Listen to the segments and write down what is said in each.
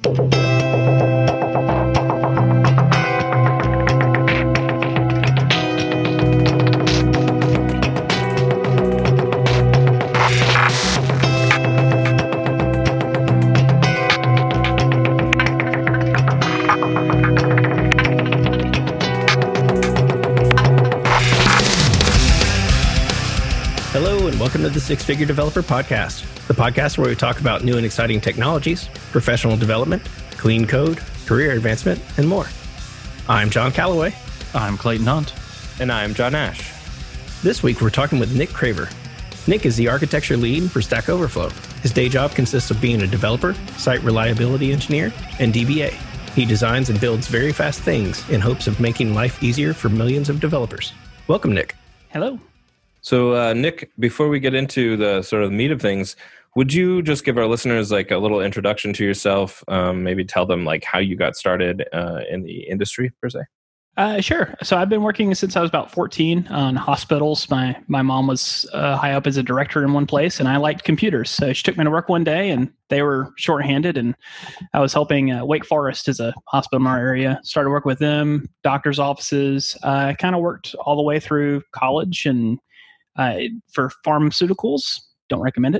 Welcome to the Six Figure Developer Podcast, the podcast where we talk about new and exciting technologies, professional development, clean code, career advancement, and more. I'm John Calloway. I'm Clayton Hunt. And I'm John Ash. This week, we're talking with Nick Craver. Nick is the architecture lead for Stack Overflow. His day job consists of being a developer, site reliability engineer, and DBA. He designs and builds very fast things in hopes of making life easier for millions of developers. Welcome, Nick. Hello. So, Nick, before we get into the sort of meat of things, would you just give our listeners like a little introduction to yourself? Maybe tell them like how you got started in the industry per se. Sure. So I've been working since I was about 14 on hospitals. My mom was high up as a director in one place, and I liked computers. So she took me to work one day, and they were shorthanded, and I was helping Wake Forest as a hospital in our area. Started working with them, doctors' offices. I kind of worked all the way through college and for pharmaceuticals. Don't recommend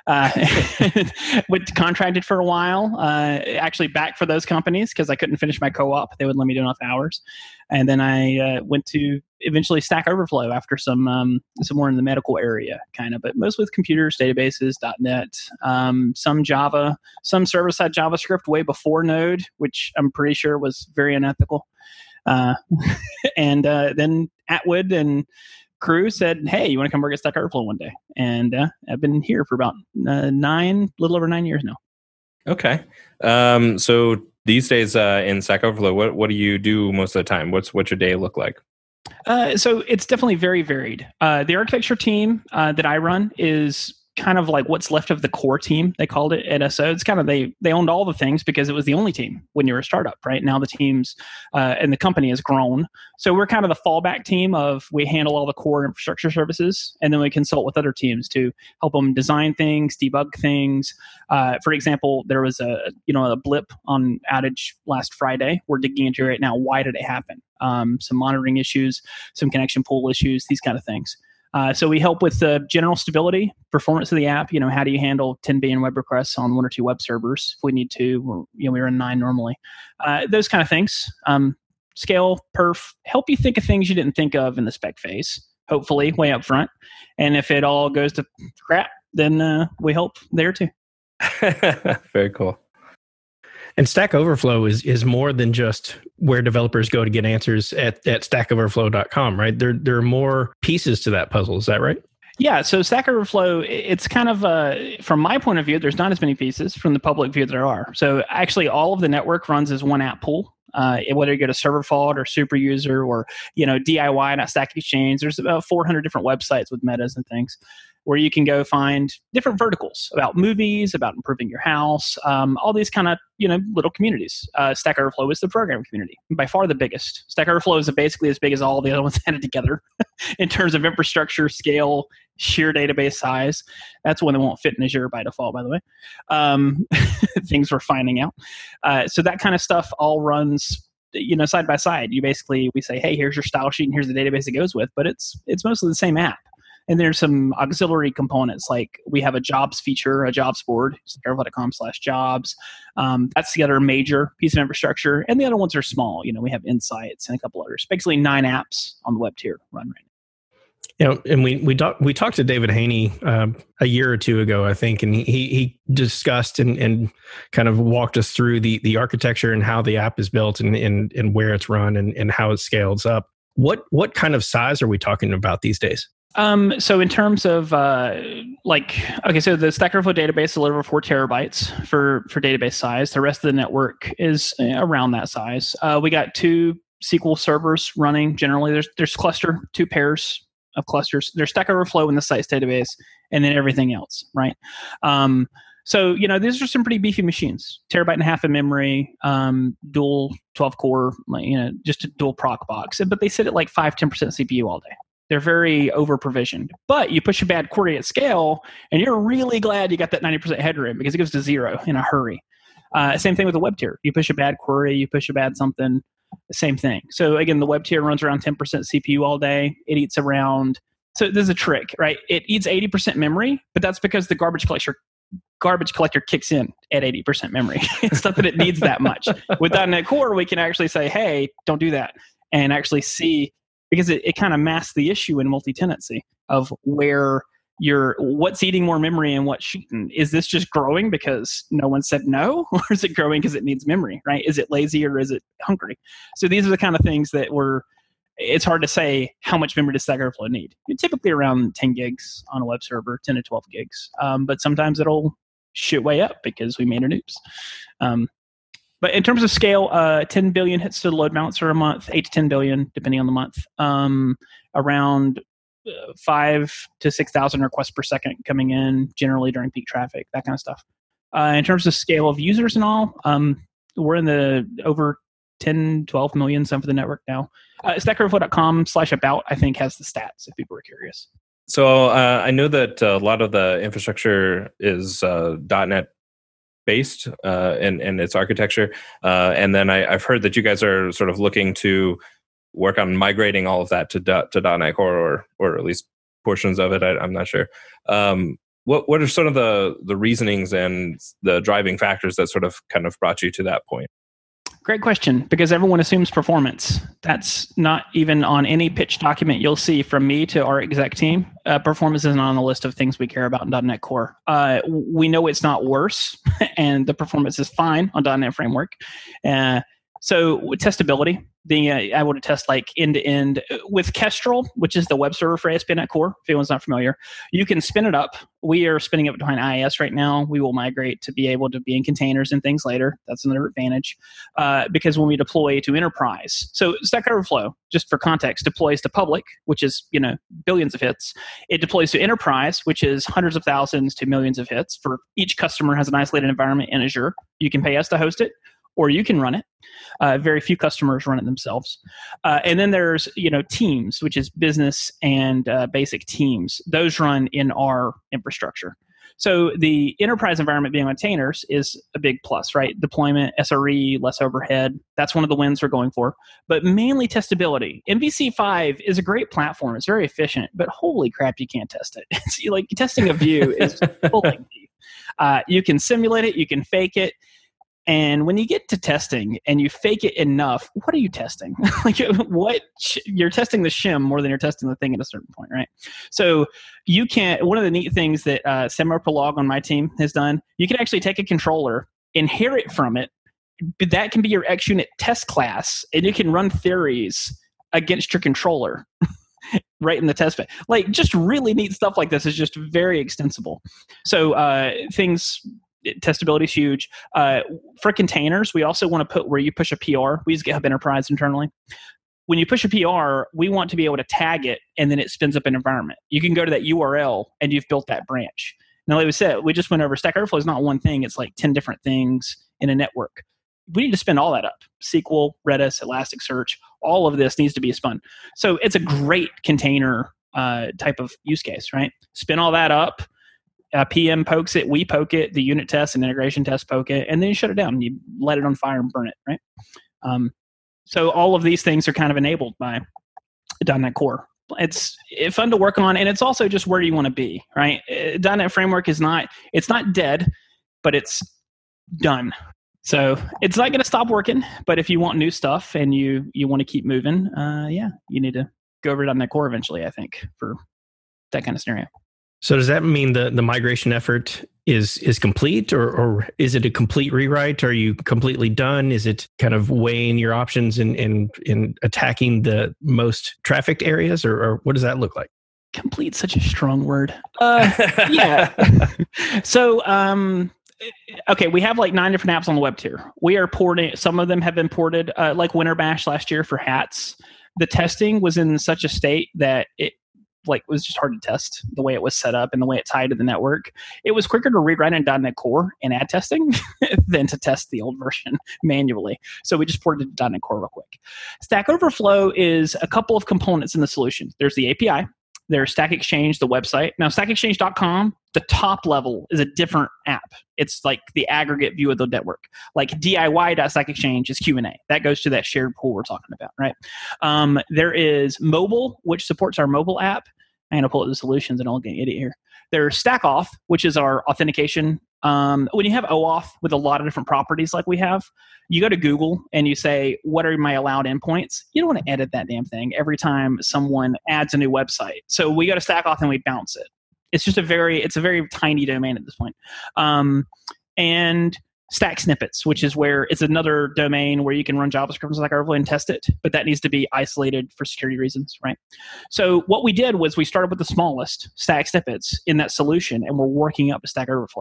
it. Went contracted for a while, actually back for those companies because I couldn't finish my co-op. They wouldn't let me do enough hours. And then I went to eventually Stack Overflow after some more in the medical area, kind of, but most with computers, databases, .NET, some Java, some server-side JavaScript way before Node, which I'm pretty sure was very unethical. And then Atwood and crew said, "Hey, you want to come work at Stack Overflow one day?" And I've been here for about little over 9 years now. Okay. So these days in Stack Overflow, what do you do most of the time? What's your day look like? So it's definitely very varied. The architecture team that I run is kind of like what's left of the core team, they called it at SO. It's kind of, they owned all the things because it was the only team when you were a startup, right? Now the teams and the company has grown. So we're kind of the fallback team of we handle all the core infrastructure services, and then we consult with other teams to help them design things, debug things. For example, there was a blip on outage last Friday. We're digging into it right now. Why did it happen? Some monitoring issues, some connection pool issues, these kind of things. So we help with the general stability, performance of the app. How do you handle 10 billion web requests on one or two web servers if we need to? We run 9 normally. Those kind of things. Scale, perf, help you think of things you didn't think of in the spec phase, hopefully way up front. And if it all goes to crap, then we help there too. Very cool. And Stack Overflow is more than just where developers go to get answers at stackoverflow.com, right? There are more pieces to that puzzle. Is that right? Yeah. So Stack Overflow, it's kind of, from my point of view, there's not as many pieces. From the public view, there are. So actually, all of the network runs as one app pool. Whether you go to ServerFault or SuperUser or DIY.Stack Exchange, there's about 400 different websites with metas and things where you can go find different verticals about movies, about improving your house, all these kind of little communities. Stack Overflow is the program community, by far the biggest. Stack Overflow is basically as big as all the other ones added together in terms of infrastructure, scale, sheer database size. That's one that won't fit in Azure by default, by the way. Things we're finding out. So that kind of stuff all runs side by side. We say, hey, here's your style sheet and here's the database it goes with, but it's mostly the same app. And there's some auxiliary components, like we have a jobs feature, a jobs board, stackOverflow.com/jobs. That's the other major piece of infrastructure. And the other ones are small. We have Insights and a couple others. Basically 9 apps on the web tier run right now. And we talked to David Haney a year or two ago, I think, and he discussed and kind of walked us through the architecture and how the app is built and where it's run and how it scales up. What kind of size are we talking about these days? So in terms of so the Stack Overflow database is a little over 4 terabytes for database size. The rest of the network is around that size. We got 2 SQL servers running. Generally, there's 2 pairs of clusters. There's Stack Overflow in the sites database, and then everything else, right? So these are some pretty beefy machines. 1.5 terabytes of memory, dual 12-core, just a dual proc box. But they sit at like 5-10% CPU all day. They're very over-provisioned. But you push a bad query at scale, and you're really glad you got that 90% headroom because it goes to 0 in a hurry. Same thing with the web tier. You push a bad query, you push a bad something, same thing. So again, the web tier runs around 10% CPU all day. It eats around, so there's a trick, right? It eats 80% memory, but that's because the garbage collector kicks in at 80% memory. It's not that it needs that much. With .NET Core, we can actually say, hey, don't do that, and actually see, because it kind of masks the issue in multi-tenancy of where what's eating more memory and what's shooting. Is this just growing because no one said no? Or is it growing because it needs memory, right? Is it lazy or is it hungry? So these are the kind of things that it's hard to say how much memory does Stack Overflow need. You're typically around 10 gigs on a web server, 10 to 12 gigs. But sometimes it'll shoot way up because we made an oops. But in terms of scale, 10 billion hits to the load balancer a month, 8 to 10 billion, depending on the month. Around 5 to 6,000 requests per second coming in, generally during peak traffic, that kind of stuff. In terms of scale of users and all, we're in the over 10, 12 million, some for the network now. StackOverflow.com/about, I think, has the stats if people are curious. So I know that a lot of the infrastructure is .NET based in its architecture. And then I've heard that you guys are sort of looking to work on migrating all of that to .NET Core, or at least portions of it. I'm not sure. What are sort of the reasonings and the driving factors that sort of kind of brought you to that point? Great question, because everyone assumes performance. That's not even on any pitch document you'll see from me to our exec team. Performance isn't on the list of things we care about in .NET Core. We know it's not worse, and the performance is fine on .NET Framework. So testability, being able to test like end-to-end with Kestrel, which is the web server for ASP.NET Core, if anyone's not familiar, you can spin it up. We are spinning it behind IIS right now. We will migrate to be able to be in containers and things later. That's another advantage because when we deploy to enterprise, so Stack Overflow, just for context, deploys to public, which is billions of hits. It deploys to enterprise, which is hundreds of thousands to millions of hits. For each customer has an isolated environment in Azure. You can pay us to host it, or you can run it. Very few customers run it themselves. And then there's, teams, which is business and basic teams. Those run in our infrastructure. So the enterprise environment being on containers is a big plus, right? Deployment, SRE, less overhead. That's one of the wins we're going for. But mainly testability. MVC5 is a great platform. It's very efficient, but holy crap, you can't test it. It's like testing a view is pulling teeth. You can simulate it. You can fake it. And when you get to testing and you fake it enough, what are you testing? You're testing the shim more than you're testing the thing at a certain point, right? So you can. One of the neat things that Semiprolog on my team has done, you can actually take a controller, inherit from it, but that can be your XUnit test class, and you can run theories against your controller right in the test bed. Like just really neat stuff like this is just very extensible. So testability is huge. For containers, we also want to put where you push a PR. We use GitHub Enterprise internally. When you push a PR, we want to be able to tag it, and then it spins up an environment. You can go to that URL, and you've built that branch. Now, like we said, we just went over Stack Overflow is not one thing. It's like 10 different things in a network. We need to spin all that up. SQL, Redis, Elasticsearch, all of this needs to be spun. So it's a great container type of use case, right? Spin all that up. PM pokes it, we poke it, the unit test and integration test poke it, and then you shut it down and you let it on fire and burn it, right? So all of these things are kind of enabled by .NET Core. It's fun to work on, and it's also just where you want to be, right? .NET Framework is not dead, but it's done. So it's not going to stop working, but if you want new stuff and you want to keep moving, you need to go over to .NET Core eventually, I think, for that kind of scenario. So does that mean the migration effort is complete, or is it a complete rewrite? Are you completely done? Is it kind of weighing your options in attacking the most trafficked areas, or what does that look like? Complete, such a strong word. Yeah. So, okay, we have like 9 different apps on the web tier. We are porting. Some of them have been ported, like Winter Bash last year for hats. The testing was in such a state that it was just hard to test the way it was set up and the way it tied to the network. It was quicker to rewrite in .NET Core and add testing than to test the old version manually. So we just ported it to .NET Core real quick. Stack Overflow is a couple of components in the solution. There's the API. There's Stack Exchange, the website. Now, stackexchange.com the top level is a different app. It's like the aggregate view of the network. Like DIY.Stack Exchange is Q&A. That goes to that shared pool we're talking about, right? There is mobile, which supports our mobile app. I'm going to pull up the solutions and I'll get an idiot here. There's StackAuth, which is our authentication. When you have OAuth with a lot of different properties like we have, you go to Google and you say, what are my allowed endpoints? You don't want to edit that damn thing every time someone adds a new website. So we go to StackAuth and we bounce it. It's just a very tiny domain at this point. And Stack Snippets, which is where it's another domain where you can run JavaScript on Stack Overflow and test it, but that needs to be isolated for security reasons, right? So what we did was we started with the smallest, Stack Snippets, in that solution, and we're working up a Stack Overflow.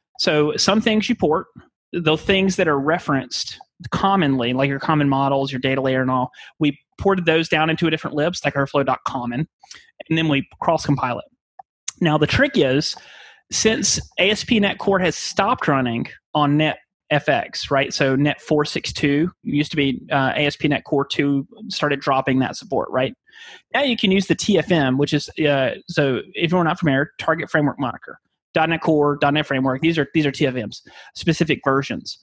So some things you port, the things that are referenced commonly, like your common models, your data layer and all, we ported those down into a different lib, stackoverflow.common, and then we cross-compile it. Now the trick is, since ASP.NET Core has stopped running on NetFX, right? So Net 4.6.2 used to be ASP.NET Core 2 started dropping that support, right? Now you can use the TFM, which is so if you're not familiar, Target Framework Moniker, .NET Core, .NET Framework. These are TFMs, specific versions.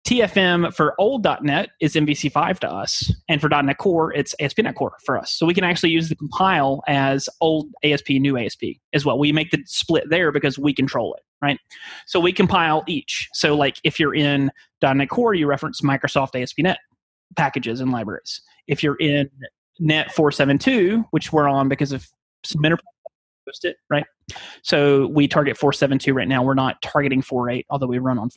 TFM for old .NET is MVC5 to us, and for .NET Core, it's ASP.NET Core for us. So we can actually use the compile as old ASP, new ASP as well. We make the split there because we control it, right? So we compile each. So like if you're in .NET Core, you reference Microsoft ASP.NET packages and libraries. If you're in Net 4.7.2, which we're on because of some enterprise, it, right? So we target 4.7.2 right now. We're not targeting 4.8, although we run on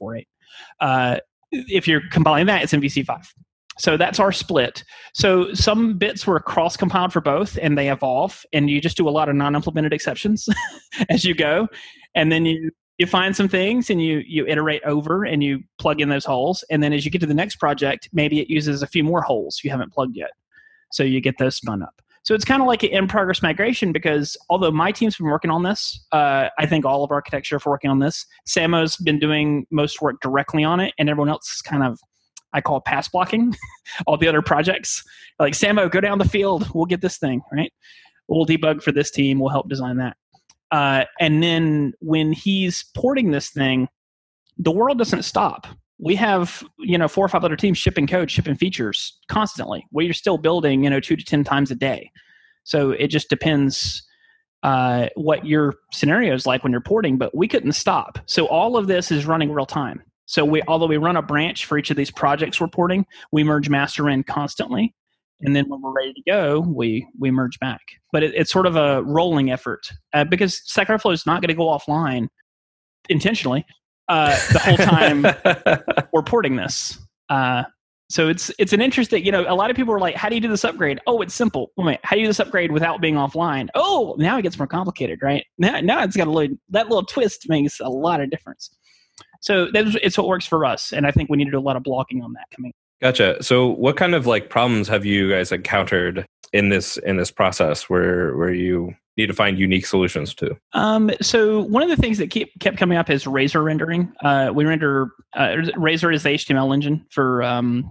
4.8. If you're compiling that, it's MVC5. So that's our split. So some bits were cross-compiled for both, and they evolve, and you just do a lot of non-implemented exceptions as you go. And then you find some things, and you iterate over, and you plug in those holes. And then as you get to the next project, maybe it uses a few more holes you haven't plugged yet. So you get those spun up. So it's kind of like an in-progress migration, because although my team's been working on this, I think all of architecture are working on this. Samo's been doing most work directly on it, and everyone else is kind of, I call it pass blocking all the other projects. Like, Samo, go down the field. We'll get this thing, right? We'll debug for this team. We'll help design that. And then when he's porting this thing, the world doesn't stop. We have 4 or 5 other teams shipping code, shipping features constantly. We're still building 2 to 10 times a day. So it just depends what your scenario is like when you're porting, but we couldn't stop. So all of this is running real time. So although we run a branch for each of these projects we're porting, we merge master in constantly. And then when we're ready to go, we merge back. But it's sort of a rolling effort because Stack Overflow is not going to go offline intentionally. The whole time we're porting this. So it's an interesting, a lot of people are like, how do you do this upgrade? Oh, it's simple. Wait, how do you do this upgrade without being offline? Oh, now it gets more complicated, right? Now it's got that little twist makes a lot of difference. So it's what works for us. And I think we need to do a lot of blocking on that coming. Gotcha. So what kind of problems have you guys encountered in this process where you need to find unique solutions to? So one of the things that kept coming up is Razor rendering. We render Razor is the HTML engine for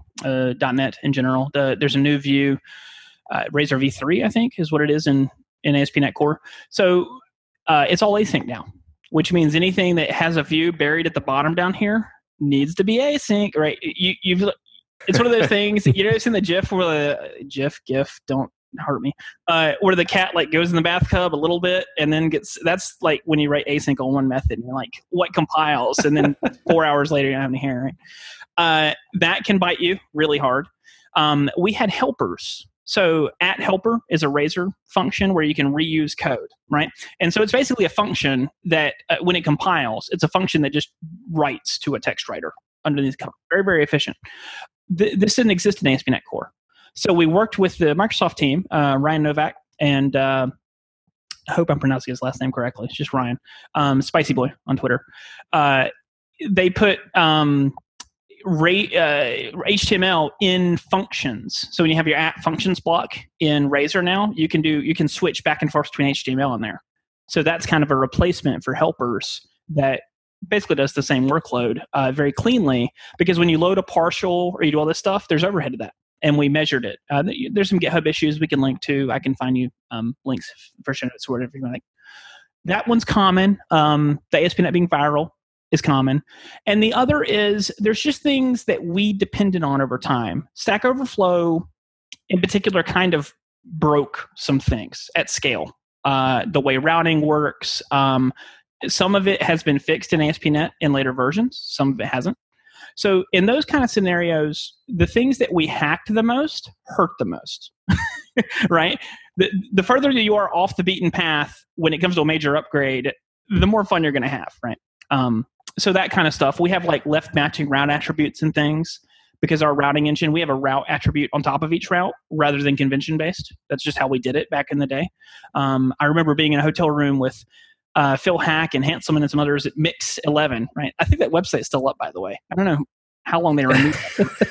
.NET in general. There's a new view, Razor v3, I think, is what it is in ASP.NET Core. So it's all async now, which means anything that has a view buried at the bottom down here needs to be async, right? It's one of those things. It's in the GIF where GIF, don't hurt me. Where the cat goes in the bathtub a little bit and then that's like when you write async on one method and you're like, what compiles? And then 4 hours later you don't have any hair, right? That can bite you really hard. We had helpers. So @helper is a Razor function where you can reuse code, right? And so it's basically a function that when it compiles, it's a function that just writes to a text writer underneath code. Very, very efficient. This didn't exist in ASP.NET Core. So we worked with the Microsoft team, Ryan Novak, and I hope I'm pronouncing his last name correctly. It's just Ryan, Spicy Boy on Twitter. They put HTML in functions. So when you have your @functions block in Razor now, you can switch back and forth between HTML in there. So that's kind of a replacement for helpers that basically does the same workload very cleanly, because when you load a partial or you do all this stuff, there's overhead to that. And we measured it. There's some GitHub issues we can link to. I can find you links for sure notes or whatever you like. that one's common. The ASP.NET being viral is common. And the other is there's just things that we depended on over time. Stack Overflow, in particular, kind of broke some things at scale. The way routing works, some of it has been fixed in ASP.NET in later versions. Some of it hasn't. So in those kind of scenarios, the things that we hacked the most hurt the most, right? The further you are off the beaten path when it comes to a major upgrade, the more fun you're going to have, right? So that kind of stuff. We have like left matching route attributes and things because our routing engine, we have a route attribute on top of each route rather than convention based. That's just how we did it back in the day. I remember being in a hotel room with Phil Hack and Hanselman and some others at Mix 11, right? I think that website's still up, by the way. I don't know how long they removed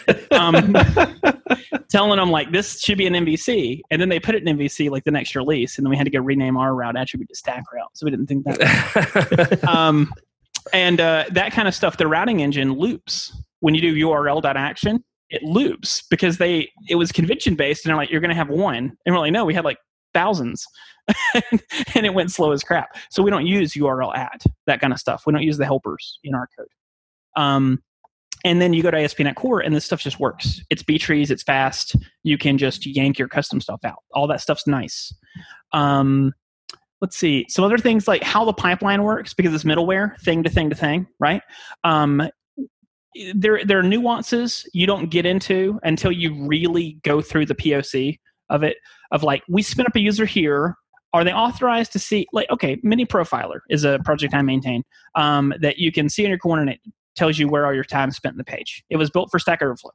it. Telling them like this should be an MVC, and then they put it in MVC like the next release, and then we had to go rename our route attribute to stack route, so we didn't think that. And that kind of stuff, the routing engine loops. When you do URL.action, it loops because it was convention based, and they're like, you're going to have one, and we're like, no, we had like thousands, and it went slow as crap. So we don't use URL at that kind of stuff. We don't use the helpers in our code. And then you go to ASP.NET Core, and this stuff just works. It's B-trees, it's fast. You can just yank your custom stuff out. All that stuff's nice. Let's see. Some other things like how the pipeline works, because it's middleware, thing to thing to thing, right? There are nuances you don't get into until you really go through the POC of it, of like, we spin up a user here. Are they authorized to see, like, okay, Mini Profiler is a project I maintain that you can see in your corner, and it tells you where all your time spent in the page. It was built for Stack Overflow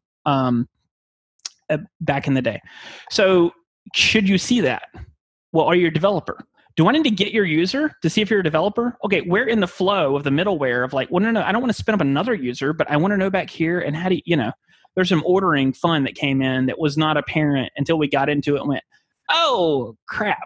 back in the day. So should you see that? Well, are you a developer? Do I need to get your user to see if you're a developer? Okay, where in the flow of the middleware of like, well, no, I don't want to spin up another user, but I want to know back here, and how do you, there's some ordering fun that came in that was not apparent until we got into it and went, oh, crap,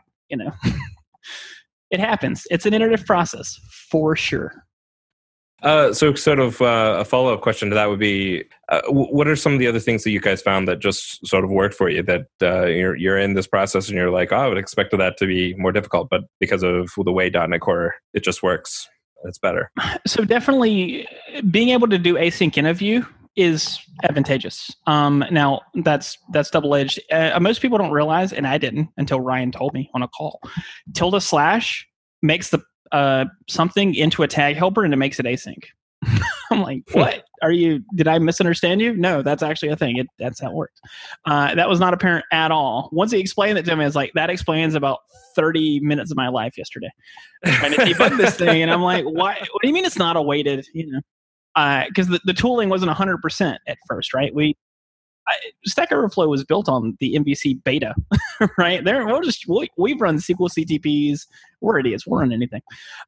It happens. It's an iterative process, for sure. So sort of a follow-up question to that would be, what are some of the other things that you guys found that just sort of worked for you, that you're in this process and you're like, oh, I would expect that to be more difficult, but because of the way .NET Core, it just works. It's better. So definitely being able to do async interview is advantageous. Now, that's double-edged. Most people don't realize, and I didn't until Ryan told me on a call, / makes the something into a tag helper, and it makes it async. I'm like, what? Did I misunderstand you? No, that's actually a thing. That's how it works. That was not apparent at all. Once he explained it to me, I was like, that explains about 30 minutes of my life yesterday. Trying to debug this thing, and I'm like, why? What do you mean it's not awaited? Because the tooling wasn't 100% at first, right? Stack Overflow was built on the MVC beta, right? We've run SQL CTPs. We're idiots. We'll run anything.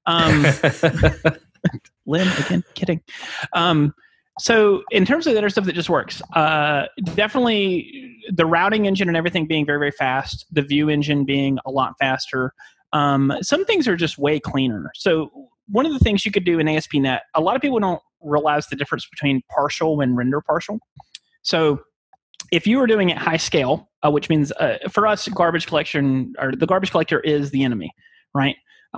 Lynn, again, kidding. So in terms of the other stuff that just works, definitely the routing engine and everything being very, very fast, the view engine being a lot faster. Some things are just way cleaner. So one of the things you could do in ASP.NET, a lot of people don't realize the difference between partial and render partial. So if you were doing it high scale, which means for us, garbage collection, or the garbage collector is the enemy, right?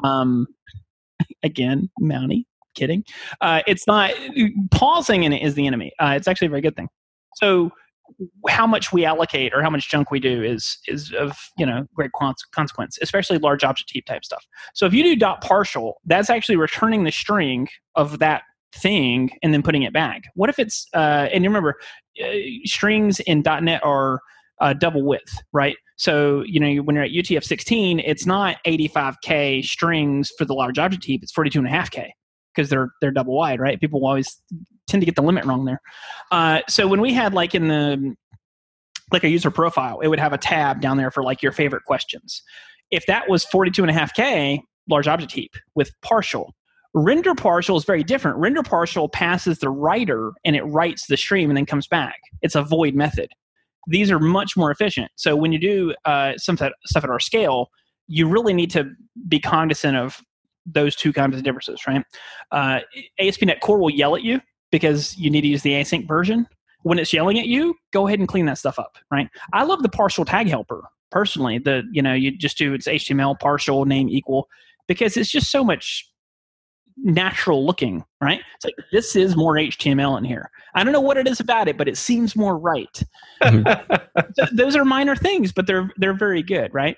Again, Mountie, kidding. It's not, pausing in it is the enemy. It's actually a very good thing. So how much we allocate or how much junk we do is of great consequence, especially large object heap type stuff. So if you do .partial, that's actually returning the string of that thing and then putting it back. What if it's and you remember strings in .NET are double width, right? So when you're at UTF-16, it's not 85K strings for the large object heap, it's 42.5K because they're double wide, right? People always tend to get the limit wrong there. So when we had like in the a user profile, it would have a tab down there for like your favorite questions. If that was 42.5K large object heap with partial, render partial is very different. Render partial passes the writer and it writes the stream and then comes back. It's a void method. These are much more efficient. So when you do some stuff at our scale, you really need to be cognizant of those two kinds of differences, right? ASP.NET Core will yell at you because you need to use the async version. When it's yelling at you, go ahead and clean that stuff up, right? I love the partial tag helper personally. You just do it's HTML partial name equal, because it's just so much natural looking, right? It's like, this is more HTML in here. I don't know what it is about it, but it seems more right. Those are minor things, but they're very good, right?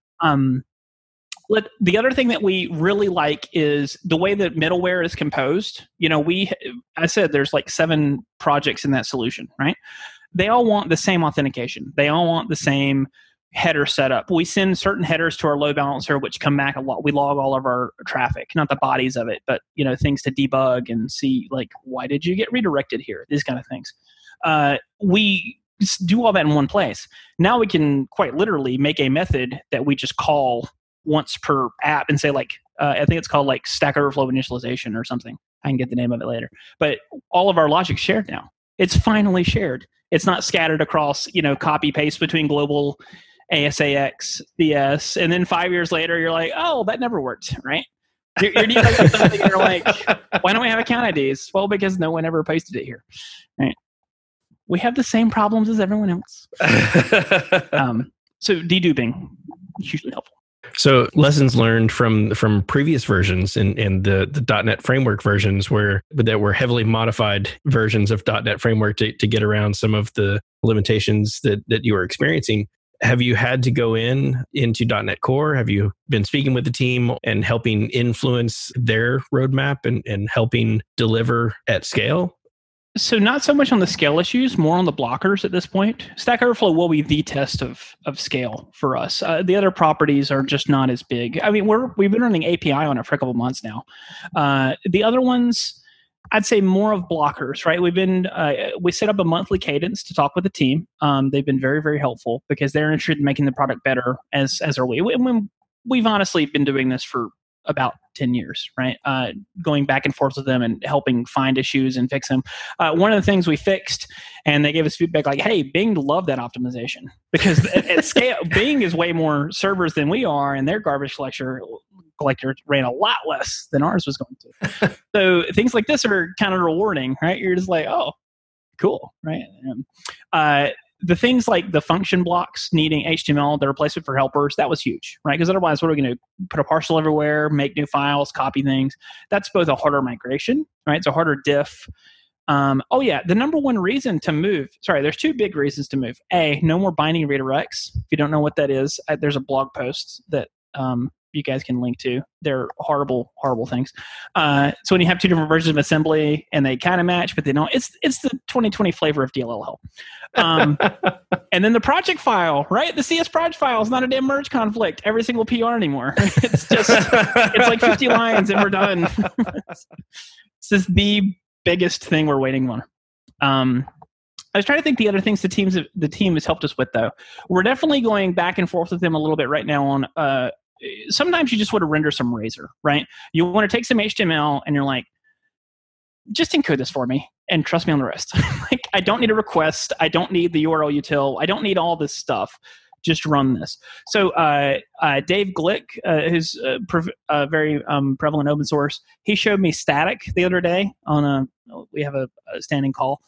The other thing that we really like is the way that middleware is composed. I said there's like 7 projects in that solution, right? They all want the same authentication. They all want the same header setup. We send certain headers to our load balancer, which come back a lot. We log all of our traffic, not the bodies of it, but things to debug and see, like, why did you get redirected here? These kind of things. We do all that in one place. Now we can quite literally make a method that we just call once per app and say, like, I think it's called like Stack Overflow initialization or something. I can get the name of it later. But all of our logic's shared now. It's finally shared. It's not scattered across, copy paste between global ASAX, CS, and then 5 years later, you're like, oh, that never worked, right? You're debugging something and you're like, why don't we have account IDs? Well, because no one ever posted it here, right? We have the same problems as everyone else. So deduping, hugely helpful. So lessons learned from previous versions and the .NET Framework versions that were heavily modified versions of .NET Framework to get around some of the limitations that you were experiencing. Have you had to go into .NET Core? Have you been speaking with the team and helping influence their roadmap and helping deliver at scale? So not so much on the scale issues, more on the blockers at this point. Stack Overflow will be the test of scale for us. The other properties are just not as big. I mean, we've been running API on it for a couple of months now. The other ones, I'd say more of blockers, right? We set up a monthly cadence to talk with the team. They've been very, very helpful because they're interested in making the product better, as are we. We've honestly been doing this for about 10 years, right? Going back and forth with them and helping find issues and fix them. One of the things we fixed, and they gave us feedback like, hey, Bing loved that optimization because at scale, Bing is way more servers than we are, and their garbage collector ran a lot less than ours was going to. So things like this are kind of rewarding, right? You're just like, oh, cool, right? The things like the function blocks needing HTML, the replacement for helpers, that was huge, right? Because otherwise, what are we going to put a parcel everywhere, make new files, copy things? That's both a harder migration, right? It's a harder diff. The number one reason to move, there's 2 big reasons to move. A, no more binding redirects. If you don't know what that is, there's a blog post that you guys can link to. They're horrible, horrible things. So when you have 2 different versions of assembly and they kind of match, but they don't, it's the 2020 flavor of DLL help. And then the project file, right? The CS project file is not a damn merge conflict every single PR anymore. It's like 50 lines and we're done. This is the biggest thing we're waiting on. I was trying to think the other things the team has helped us with, though. We're definitely going back and forth with them a little bit right now on sometimes you just want to render some Razor, right? You want to take some HTML and you're like, just encode this for me and trust me on the rest. Like, I don't need a request. I don't need the URL util. I don't need all this stuff. Just run this. So Dave Glick, who's very prevalent open source, he showed me static the other day we have a standing call.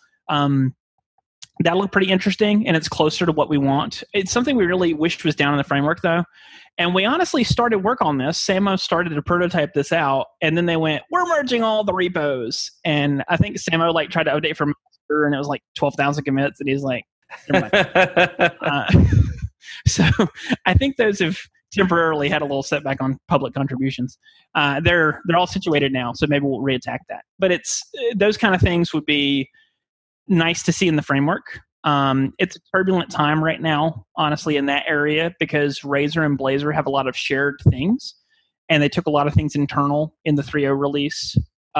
That looked pretty interesting, and it's closer to what we want. It's something we really wished was down in the framework, though. And we honestly started work on this. Samo started to prototype this out, and then they went, we're merging all the repos. And I think Samo tried to update from master, and it was like 12,000 commits, and he's like, never mind. So I think those have temporarily had a little setback on public contributions. They're all situated now, so maybe we'll reattack that. But it's those kind of things would be nice to see in the framework. It's a turbulent time right now, honestly, in that area because Razor and Blazor have a lot of shared things, and they took a lot of things internal in the 3.0 release.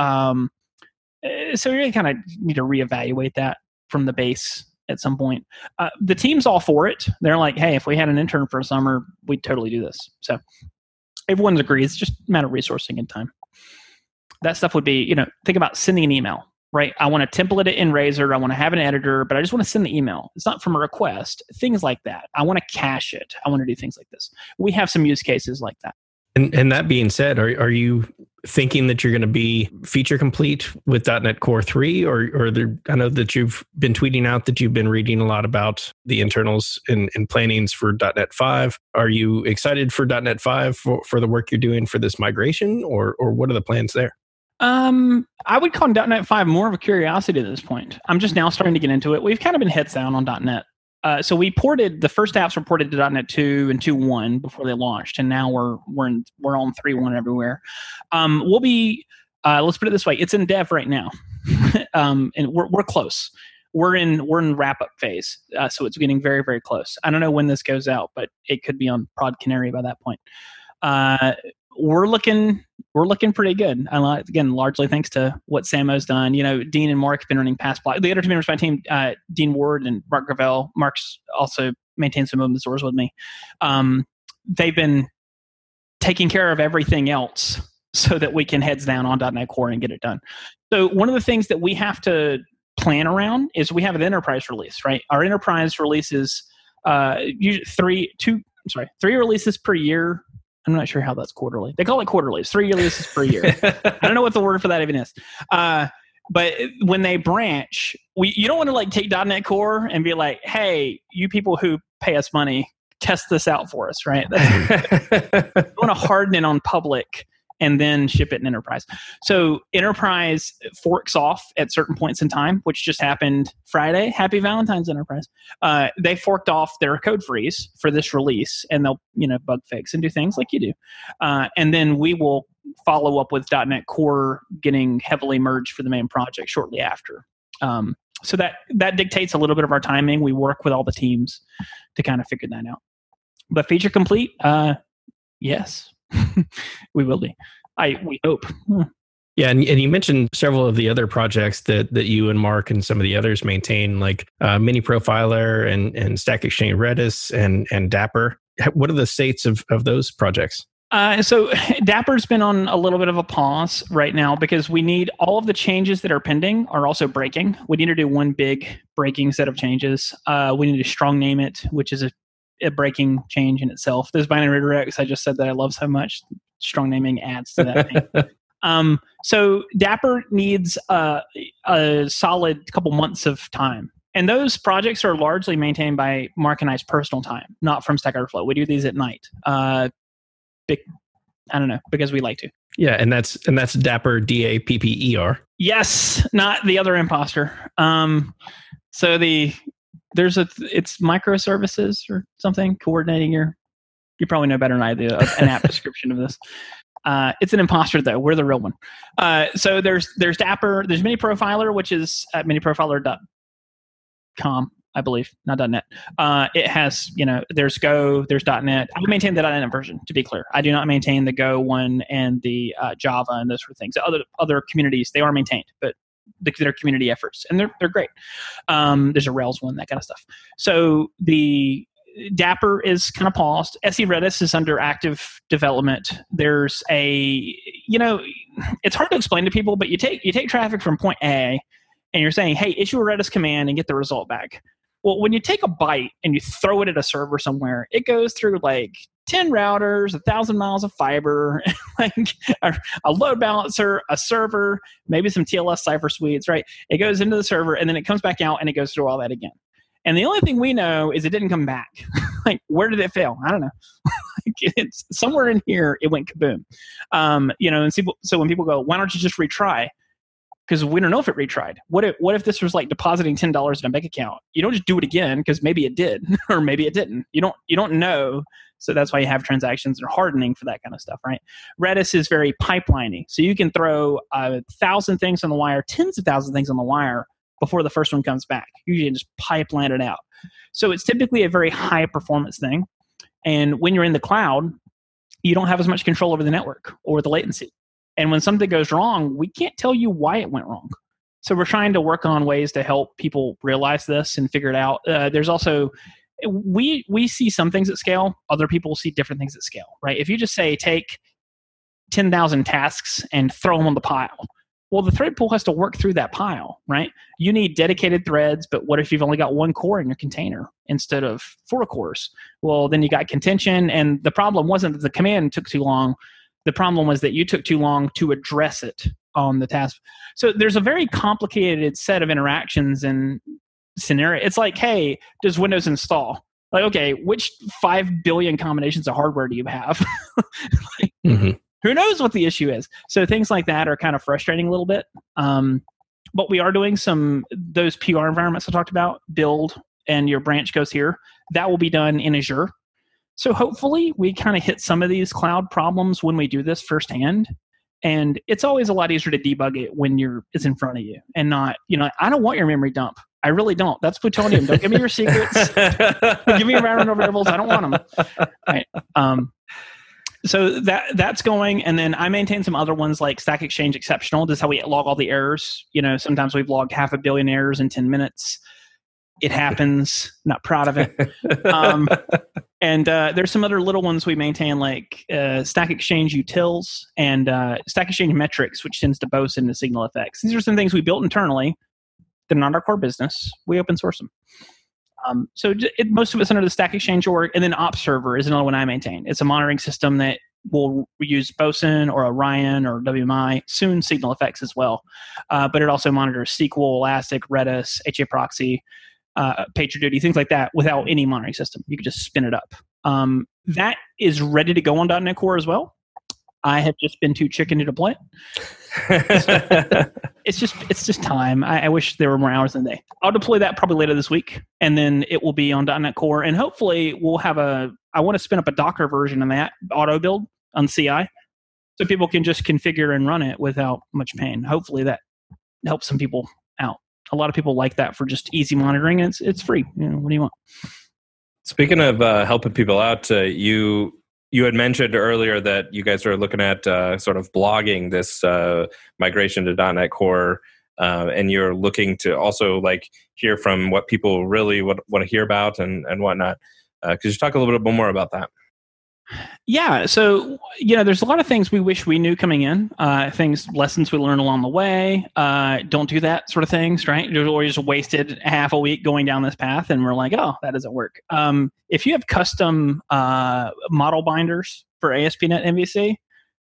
So we really kind of need to reevaluate that from the base at some point. The team's all for it. They're like, hey, if we had an intern for a summer, we'd totally do this. So everyone agrees. It's just a matter of resourcing and time. That stuff would be, think about sending an email. Right, I want to template it in Razor. I want to have an editor, but I just want to send the email. It's not from a request. Things like that. I want to cache it. I want to do things like this. We have some use cases like that. And that being said, are you thinking that you're going to be feature complete with .NET Core 3? I know that you've been tweeting out that you've been reading a lot about the internals and plannings for .NET 5. Are you excited for .NET 5 for the work you're doing for this migration, or what are the plans there? I would call .NET 5 more of a curiosity at this point. I'm just now starting to get into it. We've kind of been heads down on .NET. So we ported, the first apps were ported to .NET 2 and 2.1 before they launched, and now we're on 3.1 everywhere. We'll be, let's put it this way, it's in dev right now, and we're close. We're in wrap up phase, so it's getting very, very close. I don't know when this goes out, but it could be on Prod Canary by that point. We're looking pretty good. Again, largely thanks to what Samo's done. Dean and Mark have been running PassBlock. The other two members of my team, Dean Ward and Mark Gravel. Mark's also maintained some open source with me. They've been taking care of everything else so that we can heads down on .NET Core and get it done. So one of the things that we have to plan around is we have an enterprise release, right? Our enterprise release is usually 3 releases per year. I'm not sure how that's quarterly. They call it quarterly. It's 3 releases per year. I don't know what the word for that even is. But when they branch, you don't want to take .NET Core and be like, hey, you people who pay us money, test this out for us, right? You want to harden it on public and then ship it in enterprise. So enterprise forks off at certain points in time, which just happened Friday. Happy Valentine's, Enterprise. They forked off their code freeze for this release, and they'll bug fix and do things like you do. And then we will follow up with .NET Core getting heavily merged for the main project shortly after. So that dictates a little bit of our timing. We work with all the teams to kind of figure that out. But feature complete, yes. We will be. We hope. Yeah, and you mentioned several of the other projects that you and Mark and some of the others maintain, like Mini Profiler and Stack Exchange Redis and Dapper. What are the states of those projects? So Dapper's been on a little bit of a pause right now because we need all of the changes that are pending are also breaking. We need to do one big breaking set of changes. We need to strong name it, which is a breaking change in itself. Those binary redirects I just said that I love so much, strong naming adds to that. So Dapper needs a solid couple months of time. And those projects are largely maintained by Mark and I's personal time, not from Stack Overflow. We do these at night. I don't know, because we like to. Yeah, and that's Dapper, Dapper. Yes, not the other imposter. So it's microservices or something coordinating you probably know better than I do an app description of this. It's an imposter though. We're the real one. So there's Dapper, there's Mini Profiler, which is at miniprofiler.com, I believe, not .net. It has, there's Go, there's .net. I maintain the .net version, to be clear. I do not maintain the Go one and the Java and those sort of things. Other communities, they are maintained, but their community efforts, and they're great. There's a Rails one, that kind of stuff. So the Dapper is kind of paused. SE Redis is under active development. There's it's hard to explain to people, but you take traffic from point A, and you're saying, hey, issue a Redis command and get the result back. Well, when you take a byte and you throw it at a server somewhere, it goes through 10 routers, 1,000 miles of fiber, a load balancer, a server, maybe some TLS cipher suites, right? It goes into the server, and then it comes back out, and it goes through all that again. And the only thing we know is it didn't come back. Where did it fail? I don't know. It's somewhere in here, it went kaboom. So when people go, why don't you just retry? Because we don't know if it retried. What if this was depositing $10 in a bank account? You don't just do it again because maybe it did or maybe it didn't. You don't know. So that's why you have transactions that are hardening for that kind of stuff, right? Redis is very pipeliney. So you can throw 1,000 things on the wire, tens of thousands of things on the wire before the first one comes back. You can just pipeline it out. So it's typically a very high performance thing. And when you're in the cloud, you don't have as much control over the network or the latency. And when something goes wrong, we can't tell you why it went wrong. So we're trying to work on ways to help people realize this and figure it out. There's also, we see some things at scale. Other people see different things at scale, right? If you just say, take 10,000 tasks and throw them on the pile, well, the thread pool has to work through that pile, right? You need dedicated threads, but what if you've only got one core in your container instead of 4 cores? Well, then you got contention, and the problem wasn't that the command took too long. The problem was that you took too long to address it on the task. So there's a very complicated set of interactions and scenario. It's like, hey, does Windows install? Like, okay, which 5 billion combinations of hardware do you have? Who knows what the issue is? So things like that are kind of frustrating a little bit. But we are doing those PR environments I talked about, build, and your branch goes here. That will be done in Azure. So hopefully we kind of hit some of these cloud problems when we do this firsthand. And it's always a lot easier to debug it when it's in front of you and not, I don't want your memory dump. I really don't. That's plutonium. Don't give me your secrets. Give me environmental variables. I don't want them. Right. So that's going. And then I maintain some other ones like Stack Exchange Exceptional. This is how we log all the errors. Sometimes we've logged 500 million errors in 10 minutes. It happens. Not proud of it. And there's some other little ones we maintain like Stack Exchange Utils and Stack Exchange Metrics, which tends to boast into Signal effects. These are some things we built internally. They're not our core business. We open source them. So most of it's under the Stack Exchange org. And then OpsServer is another one I maintain. It's a monitoring system that will use Boson or Orion or WMI, soon Signal effects as well. But it also monitors SQL, Elastic, Redis, HAProxy, PagerDuty, things like that without any monitoring system. You can just spin it up. That is ready to go on .NET Core as well. I have just been too chicken to deploy it. It's just time. I wish there were more hours in the day. I'll deploy that probably later this week, and then it will be on .NET Core. And hopefully we'll have I want to spin up a Docker version of that auto build on CI, so people can just configure and run it without much pain. Hopefully that helps some people out. A lot of people like that for just easy monitoring, and it's free. What do you want? Speaking of helping people out, you had mentioned earlier that you guys are looking at sort of blogging this migration to .NET Core, and you're looking to also like hear from what people really want to hear about and whatnot. Could you talk a little bit more about that? Yeah. So, there's a lot of things we wish we knew coming in, lessons we learned along the way. Don't do that sort of things, right? Or just wasted half a week going down this path and we're like, oh, that doesn't work. If you have custom model binders for ASP.NET MVC,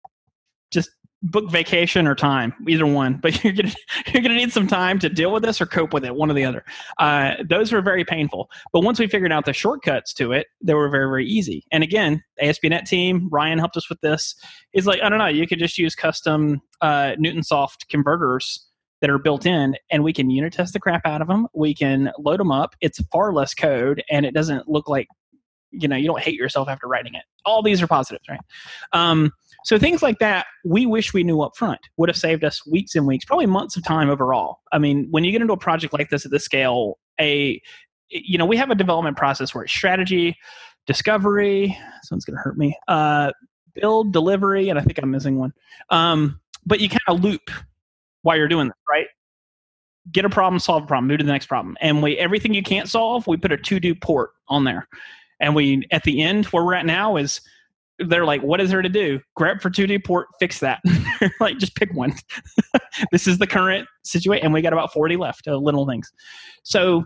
just book vacation or time, either one. But you're gonna need some time to deal with this or cope with it, one or the other. Those were very painful. But once we figured out the shortcuts to it, they were very, very easy. And again, ASP.NET team, Ryan helped us with this. He's like, I don't know, you could just use custom Newtonsoft converters that are built in, and we can unit test the crap out of them. We can load them up. It's far less code, and it doesn't look like, you don't hate yourself after writing it. All these are positives, right? So things like that, we wish we knew up front. Would have saved us weeks and weeks, probably months of time overall. I mean, when you get into a project like this at this scale, we have a development process where it's strategy, discovery, someone's going to hurt me, build, delivery, and I think I'm missing one. But you kind of loop while you're doing this, right? Get a problem, solve a problem, move to the next problem. And everything you can't solve, we put a to-do port on there. And at the end, where we're at now is, they're like, what is there to do? Grep for to-do port, fix that. Like, just pick one. This is the current situation. And we got about 40 left, little things. So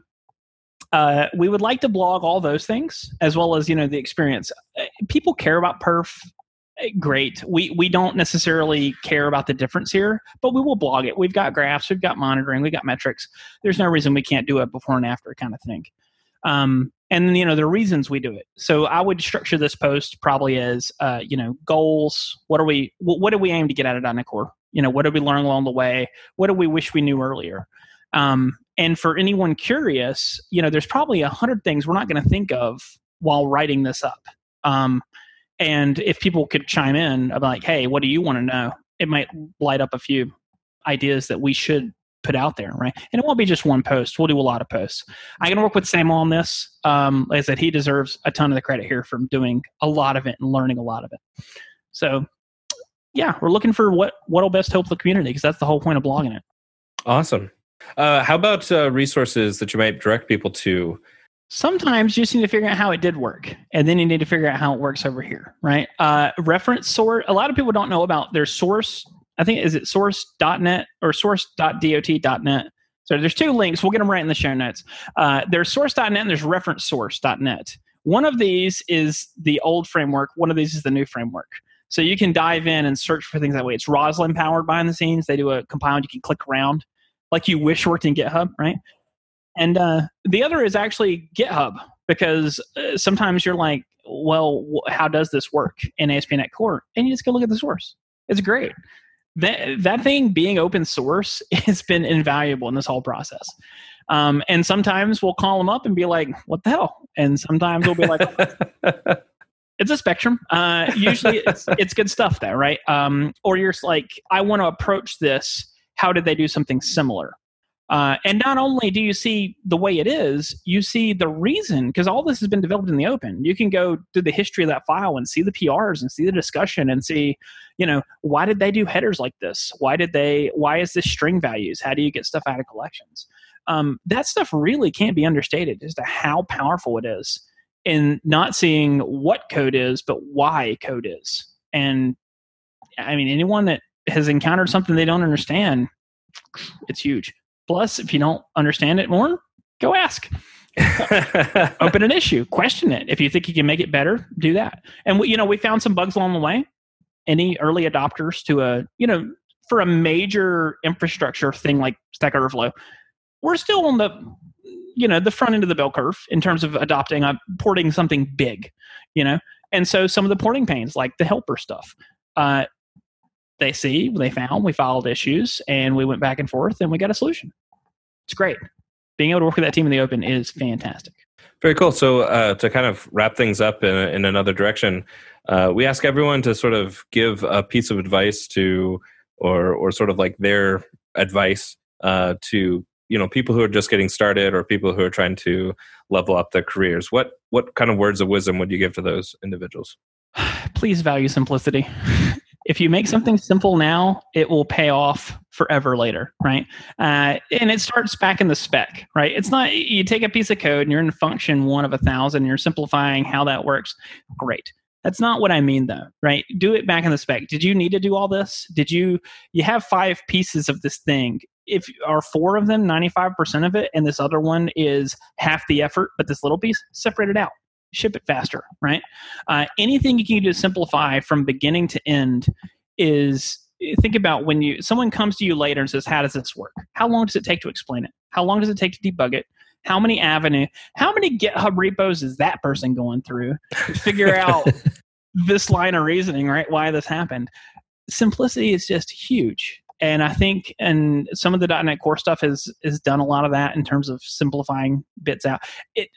we would like to blog all those things, as well as, the experience. People care about perf. Great. We don't necessarily care about the difference here, but we will blog it. We've got graphs, we've got monitoring, we've got metrics. There's no reason we can't do it before and after kind of thing. And then, the reasons we do it. So I would structure this post probably as, goals. What do we aim to get out of .NET Core? What did we learn along the way? What do we wish we knew earlier? And for anyone curious, there's probably 100 things we're not going to think of while writing this up. And if people could chime in about like, hey, what do you want to know? It might light up a few ideas that we should put out there, right? And it won't be just one post. We'll do a lot of posts. I'm going to work with Samuel on this. Like I said, he deserves a ton of the credit here from doing a lot of it and learning a lot of it. So, yeah, we're looking for what'll best help the community, because that's the whole point of blogging it. Awesome. How about resources that you might direct people to? Sometimes you just need to figure out how it did work, and then you need to figure out how it works over here, right? Reference source. A lot of people don't know about their source. I think, is it source.net or source.dot.net? So there's two links. We'll get them right in the show notes. There's source.net and there's reference source.net. One of these is the old framework. One of these is the new framework. So you can dive in and search for things that way. It's Roslyn powered behind the scenes. They do a compile, you can click around like you wish worked in GitHub, right? And the other is actually GitHub, because sometimes you're like, well, how does this work in ASP.NET Core? And you just go look at the source. It's great. That thing being open source has been invaluable in this whole process. And sometimes we'll call them up and be like, what the hell? And sometimes we'll be like, it's a spectrum. Usually it's good stuff though, right? Or you're like, I want to approach this. How did they do something similar? And not only do you see the way it is, you see the reason, because all this has been developed in the open. You can go to the history of that file and see the PRs and see the discussion and see, why did they do headers like this? Why is this string values? How do you get stuff out of collections? That stuff really can't be understated as to how powerful it is in not seeing what code is, but why code is. And I mean, anyone that has encountered something they don't understand, it's huge. Plus, if you don't understand it more, go ask. Open an issue. Question it. If you think you can make it better, do that. And we found some bugs along the way. Any early adopters to for a major infrastructure thing like Stack Overflow, we're still on the front end of the bell curve in terms of porting something big, And so some of the porting pains, like the helper stuff, they found, we filed issues, and we went back and forth, and we got a solution. It's great. Being able to work with that team in the open is fantastic. Very cool. So to kind of wrap things up in another direction, we ask everyone to sort of give a piece of advice to, or sort of like their advice to, people who are just getting started or people who are trying to level up their careers. What kind of words of wisdom would you give to those individuals? Please value simplicity. If you make something simple now, it will pay off forever later, right? And it starts back in the spec, right? It's not, you take a piece of code and you're in function 1 of 1,000, you're simplifying how that works. Great. That's not what I mean though, right? Do it back in the spec. Did you need to do all this? You have 5 pieces of this thing. If are 4 of them, 95% of it, and this other one is half the effort, but this little piece, separate it out. Ship it faster, right? Anything you can do to simplify from beginning to end is, think about when someone comes to you later and says, how does this work? How long does it take to explain it? How long does it take to debug it? How many GitHub repos is that person going through to figure out this line of reasoning, right? Why this happened? Simplicity is just huge. And I think, and some of the .NET Core stuff has done a lot of that in terms of simplifying bits out.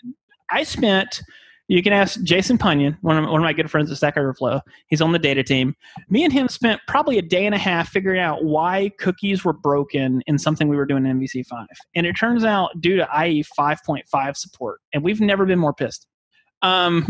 You can ask Jason Punyon, one of my good friends at Stack Overflow. He's on the data team. Me and him spent probably a day and a half figuring out why cookies were broken in something we were doing in MVC5. And it turns out due to IE 5.5 support. And we've never been more pissed. And,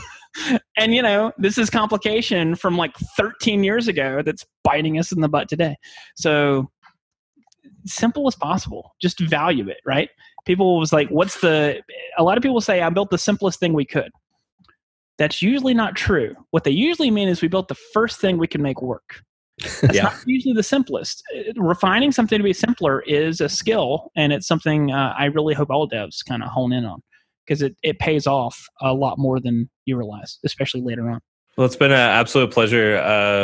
this is complication from like 13 years ago that's biting us in the butt today. So simple as possible. Just value it, right? People was like, a lot of people say, I built the simplest thing we could. That's usually not true. What they usually mean is we built the first thing we can make work. That's not usually the simplest. Refining something to be simpler is a skill, and it's something I really hope all devs kind of hone in on, because it pays off a lot more than you realize, especially later on. Well, it's been an absolute pleasure.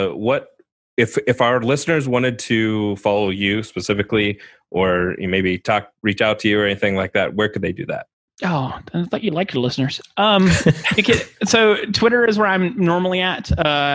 If our listeners wanted to follow you specifically, or maybe reach out to you or anything like that, where could they do that? Oh, I thought you liked your listeners. So Twitter is where I'm normally at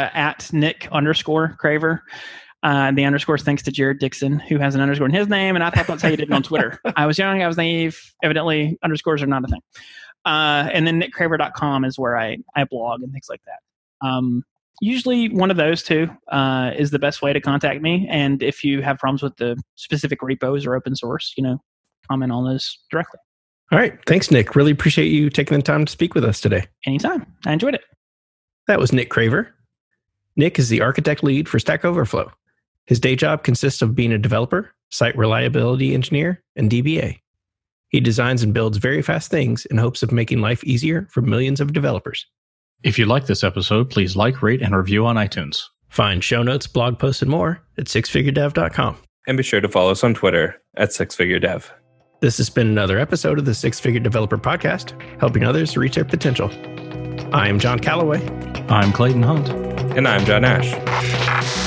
Nick_Craver. The underscore is thanks to Jared Dixon, who has an underscore in his name, and I thought that's how you did it on Twitter. I was young, I was naive. Evidently, underscores are not a thing. And then nickcraver.com is where I blog and things like that. Usually one of those two is the best way to contact me. And if you have problems with the specific repos or open source, comment on those directly. All right. Thanks, Nick. Really appreciate you taking the time to speak with us today. Anytime. I enjoyed it. That was Nick Craver. Nick is the architect lead for Stack Overflow. His day job consists of being a developer, site reliability engineer, and DBA. He designs and builds very fast things in hopes of making life easier for millions of developers. If you like this episode, please like, rate, and review on iTunes. Find show notes, blog posts, and more at sixfiguredev.com. And be sure to follow us on Twitter at sixfiguredev. This has been another episode of the Six Figure Developer Podcast, helping others reach their potential. I am John Calloway. I'm Clayton Hunt. And I'm John Nash.